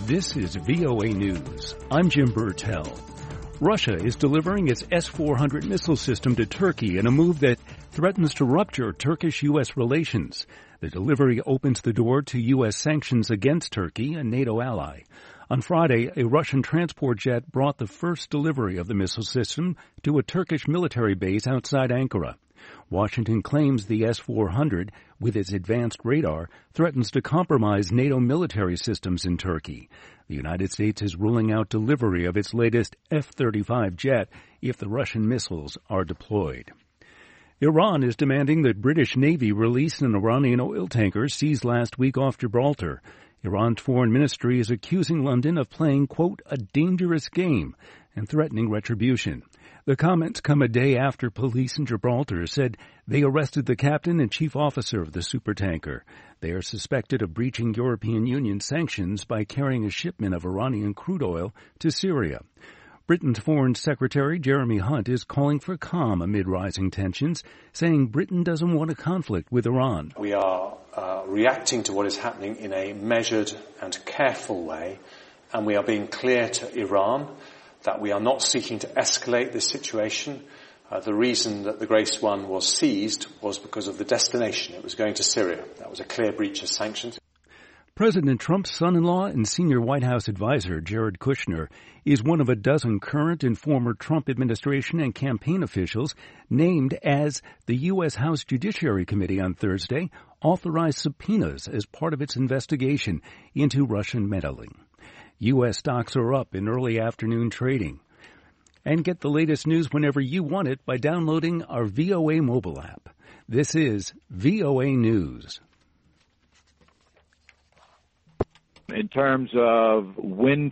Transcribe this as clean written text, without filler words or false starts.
This is VOA News. I'm Jim Burtell. Russia is delivering its S-400 missile system to Turkey in a move that threatens to rupture Turkish-U.S. relations. The delivery opens the door to U.S. sanctions against Turkey, a NATO ally. On Friday, a Russian transport jet brought the first delivery of the missile system to a Turkish military base outside Ankara. Washington claims the S-400, with its advanced radar, threatens to compromise NATO military systems in Turkey. The United States is ruling out delivery of its latest F-35 jet if the Russian missiles are deployed. Iran is demanding that British Navy release an Iranian oil tanker seized last week off Gibraltar. Iran's foreign ministry is accusing London of playing, quote, a dangerous game and threatening retribution. The comments come a day after police in Gibraltar said they arrested the captain and chief officer of the supertanker. They are suspected of breaching European Union sanctions by carrying a shipment of Iranian crude oil to Syria. Britain's Foreign Secretary Jeremy Hunt is calling for calm amid rising tensions, saying Britain doesn't want a conflict with Iran. We are reacting to what is happening in a measured and careful way, and we are being clear to Iran that we are not seeking to escalate this situation. The reason that the Grace 1 was seized was because of the destination. It was going to Syria. That was a clear breach of sanctions. President Trump's son-in-law and senior White House advisor, Jared Kushner, is one of a dozen current and former Trump administration and campaign officials named as the U.S. House Judiciary Committee on Thursday authorized subpoenas as part of its investigation into Russian meddling. U.S. stocks are up in early afternoon trading. And get the latest news whenever you want it by downloading our VOA mobile app. This is VOA News. In terms of wind